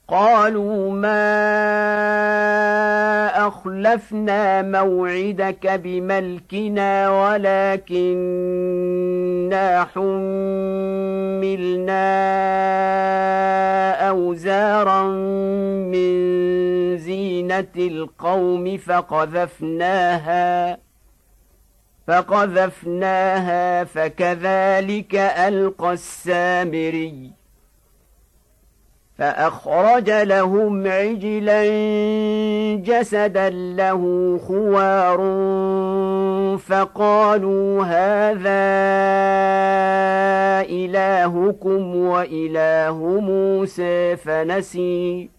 قالوا ما أخلفنا موعدك بملكنا ولكننا حملنا أوزارا من زينة القوم فقذفناها فكذلك ألقى السامري فأخرج لهم عجلا جسدا له خوار فقالوا هذا إلهكم وإله موسى فنسي